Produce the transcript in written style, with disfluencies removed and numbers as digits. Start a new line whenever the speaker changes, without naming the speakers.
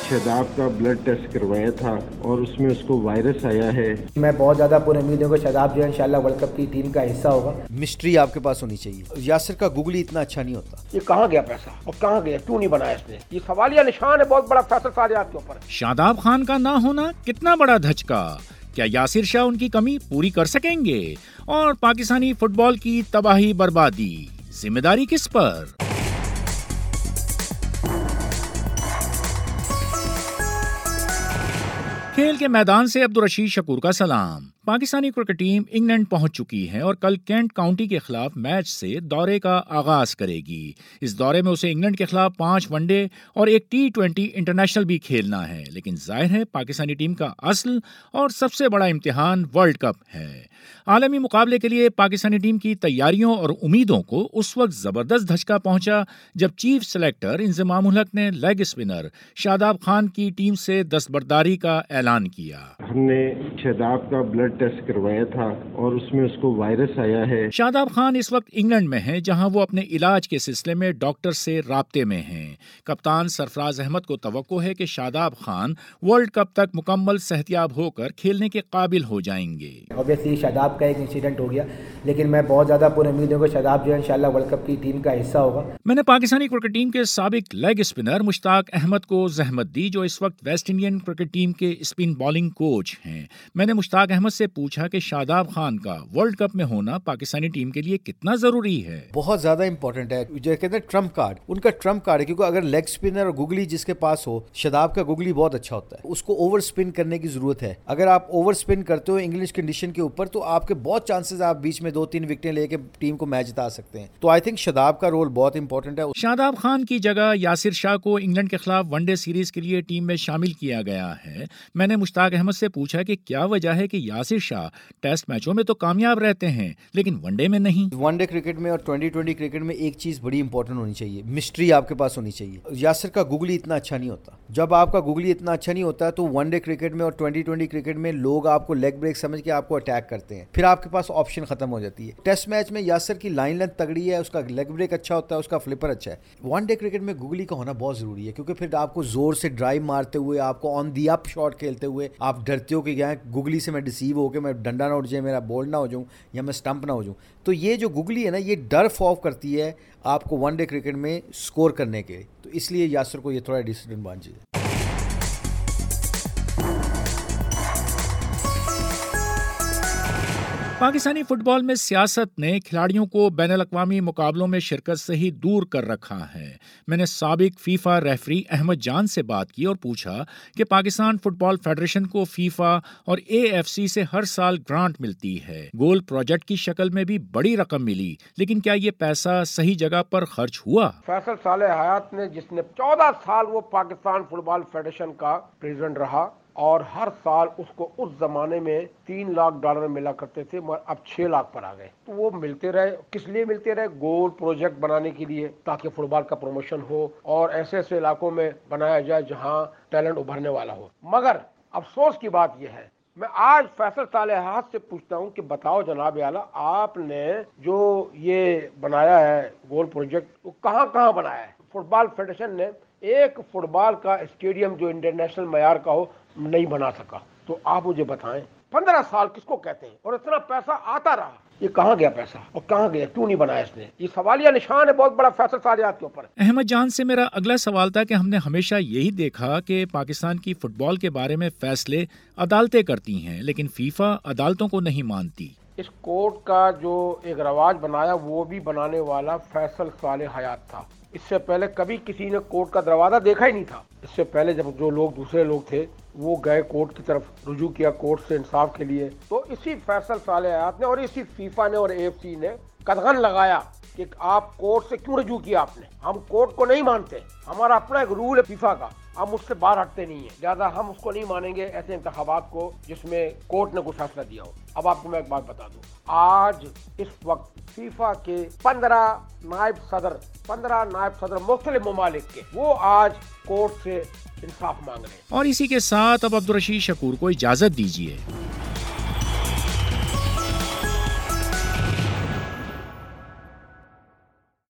شاداب کا blood test کروایا تھا اور اس میں اس کو وائرس آیا ہے۔
میں بہت زیادہ پر امید ہوں کہ شاداب جو ہے انشاءاللہ ورلڈ کپ کی ٹیم کا حصہ ہوگا۔
مسٹری آپ کے پاس ہونی چاہیے۔ یاسر کا گوگلی اتنا اچھا نہیں ہوتا۔
یہ کہاں گیا پیسہ اور کہاں گیا، کیوں نہیں بنایا اس نے؟ یہ سوالیہ نشان ہے بہت بڑا فیصل سالیات کے اوپر۔
شاداب خان کا نہ ہونا کتنا بڑا دھچکا، کیا یاسر شاہ ان کی کمی پوری کر سکیں گے؟ اور پاکستانی فٹ بال کی تباہی بربادی ذمہ داری کس پر؟ کھیل کے میدان سے عبدالرشید شکور کا سلام۔ پاکستانی کرکٹ ٹیم انگلینڈ پہنچ چکی ہے اور کل کینٹ کاؤنٹی کے خلاف میچ سے دورے کا آغاز کرے گی۔ اس دورے میں اسے انگلینڈ کے خلاف 5 ون ڈے اور ایک T20 انٹرنیشنل بھی کھیلنا ہے، لیکن ظاہر ہے پاکستانی ٹیم کا اصل اور سب سے بڑا امتحان ورلڈ کپ ہے۔ عالمی مقابلے کے لیے پاکستانی ٹیم کی تیاریوں اور امیدوں کو اس وقت زبردست دھچکا پہنچا جب چیف سلیکٹر انضمام الحق نے لیگ اسپنر شاداب خان کی ٹیم سے دستبرداری کا اعلان کیا۔
ہم نے شاداب کا بلڈ ٹیسٹ کروایا تھا اور اس میں اس کو وائرس آیا ہے۔
شاداب خان اس وقت انگلینڈ میں ہیں، جہاں وہ اپنے علاج کے سلسلے میں ڈاکٹر سے رابطے میں ہیں۔ کپتان سرفراز احمد کو توقع ہے کہ شاداب خان ورلڈ کپ تک مکمل صحتیاب ہو کر کھیلنے کے قابل ہو جائیں گے۔
اوبیسلی شاداب کا ایک انسیڈنٹ ہو گیا، لیکن میں بہت زیادہ پر امید ہوں کہ شاداب جو ہے انشاءاللہ ورلڈ کپ کی ٹیم کا حصہ ہوگا۔
میں نے پاکستانی کرکٹ ٹیم کے سابق لیگ اسپنر مشتاق احمد کو زحمت دی، جو اس وقت ویسٹ انڈین کرکٹ ٹیم کے اسپن بالنگ کوچ ہیں۔ میں نے مشتاق احمد سے پوچھا کہ شاداب خان کا ورلڈ کپ میں ہونا پاکستانی ٹیم کے لیے کتنا ضروری ہے۔
بہت زیادہ امپورٹنٹ ہے، جو کہتے ہیں ٹرمپ کارڈ، ان کا ٹرمپ کارڈ ہے، کیونکہ اگر لیگ اسپنر اور گوگلی جس کے پاس ہو، شاداب کا گوگلی بہت اچھا ہوتا ہے، اس کو اوور اسپن کرنے کی ضرورت ہے۔ اگر آپ اوور اسپن کرتے ہو انگلش کنڈیشن کے اوپر تو آپ کے بہت چانسز آپ بیچ میں 2-3 وکٹیں لے کے ٹیم کو میچ جتا سکتے ہیں۔ تو آئی تھنک شاداب کا رول بہت امپورٹنٹ ہے۔
شاداب خان کی جگہ یاسر شاہ کو انگلینڈ کے خلاف ون ڈے سیریز کے لیے ٹیم میں شامل کیا گیا ہے۔ میں نے مشتاق احمد سے پوچھا کہ کیا وجہ ہے کہ یاسر شاہ ٹیسٹ میچوں میں تو کامیاب رہتے ہیں لیکن ون ڈے میں نہیں۔
ون ڈے کرکٹ میں اور 2020 کرکٹ میں ایک چیز بڑی امپورٹنٹ ہونی چاہیے، مسٹری آپ کے پاس ہونی چاہیے۔ یاسر کا گوگلی اتنا اچھا نہیں ہوتا۔ جب آپ کا گوگلی اتنا اچھا نہیں ہوتا تو ون ڈے کرکٹ میں اور 2020 کرکٹ میں لوگ آپ کو لیگ بریک سمجھ کے آپ کو اٹیک کرتے ہیں، پھر آپ کے پاس آپشن ختم ہو جاتی ہے۔ ٹیسٹ میچ میں یاسر کی لائن لینتھ تگڑی ہے، اس کا لیگ بریک اچھا ہوتا ہے، اس کا فلپر اچھا ہے۔ ون ڈے کرکٹ میں گوگلی کا ہونا بہت ضروری ہے، کیونکہ پھر آپ کو زور سے ڈرائیو مارتے ہوئے، آپ کو آن دی اپ شاٹ کھیلتے ہوئے آپ ڈرتے ہو کہ یہاں گوگلی سے میں ڈیسیو ہو کے میں ڈنڈا نہ اٹھ جائے، میرا بول نہ ہو جاؤں یا میں سٹمپ نہ ہو جاؤں۔ تو یہ جو گوگلی ہے نا، یہ ڈر خوف کرتی ہے آپ کو ون ڈے کرکٹ میں سکور کرنے کے، تو اس لیے یاسر کو یہ تھوڑا ڈس ایڈوانٹیج ہے۔
پاکستانی فٹ بال میں سیاست نے کھلاڑیوں کو بین الاقوامی مقابلوں میں شرکت سے ہی دور کر رکھا ہے۔ میں نے سابق فیفا ریفری احمد جان سے بات کی اور پوچھا کہ پاکستان فٹ بال فیڈریشن کو فیفا اور AFC سے ہر سال گرانٹ ملتی ہے، گول پروجیکٹ کی شکل میں بھی بڑی رقم ملی، لیکن کیا یہ پیسہ صحیح جگہ پر خرچ ہوا؟
فیصل صالح حیات نے، جس نے 14 سال وہ پاکستان فٹ بال فیڈریشن کا پریزیڈنٹ رہا اور ہر سال اس کو اس زمانے میں $3 لاکھ ملا کرتے تھے، مگر اب 6 لاکھ پر آ گئے۔ تو وہ ملتے رہے، کس لیے ملتے رہے؟ گول پروجیکٹ بنانے کے لیے، تاکہ فٹ بال کا پروموشن ہو اور ایسے ایسے علاقوں میں بنایا جائے جہاں ٹیلنٹ ابھرنے والا ہو۔ مگر افسوس کی بات یہ ہے، میں آج فیصل صالح حیات سے پوچھتا ہوں کہ بتاؤ جناب اعلیٰ، آپ نے جو یہ بنایا ہے گول پروجیکٹ، وہ کہاں کہاں بنایا ہے؟ فٹ بال فیڈریشن نے ایک فٹ بال کا اسٹیڈیم جو انٹرنیشنل معیار کا ہو نہیں بنا سکا۔ تو آپ مجھے بتائیں 15 سال کس کو کہتے ہیں؟ اور اتنا پیسہ آتا رہا، یہ کہاں گیا پیسہ اور کہاں گیا، کیوں نہیں بنایا اس نے؟ یہ سوالیہ نشان ہے بہت بڑا فیصل سالیات کے اوپر۔
احمد جان سے میرا اگلا سوال تھا کہ ہم نے ہمیشہ یہی دیکھا کہ پاکستان کی فٹ بال کے بارے میں فیصلے عدالتیں کرتی ہیں، لیکن فیفا عدالتوں کو نہیں مانتی۔
اس کورٹ کا جو ایک رواج بنایا وہ بھی بنانے والا فیصل صالح حیات تھا۔ اس سے پہلے کبھی کسی نے کورٹ کا دروازہ دیکھا ہی نہیں تھا۔ اس سے پہلے جب جو لوگ دوسرے لوگ تھے وہ گئے کورٹ کی طرف، رجوع کیا کورٹ سے انصاف کے لیے، تو اسی فیصل صالح حیات نے اور اسی فیفا نے اور AFC نے قدغن لگایا کہ آپ کورٹ سے کیوں رجوع کیا؟ آپ نے، ہم کورٹ کو نہیں مانتے، ہمارا اپنا ایک رول ہے فیفا کا، ہم اس سے باہر ہٹتے نہیں ہیں، لہٰذا ہم اس کو نہیں مانیں گے ایسے انتخابات کو جس میں کورٹ نے کوئی فیصلہ دیا ہو۔ اب آپ کو میں ایک بات بتا دوں، آج اس وقت فیفا کے 15 نائب صدر مختلف ممالک کے، وہ آج کورٹ سے انصاف مانگ رہے ہیں۔
اور اسی کے ساتھ اب عبدالرشید شکور کو اجازت دیجیے۔